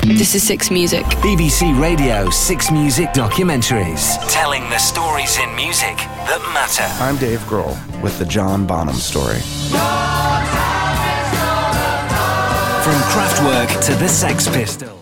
This is Six Music. BBC Radio 6 Music documentaries. Telling the stories in music that matter. I'm Dave Grohl with the John Bonham Story. From Kraftwerk to the Sex Pistols.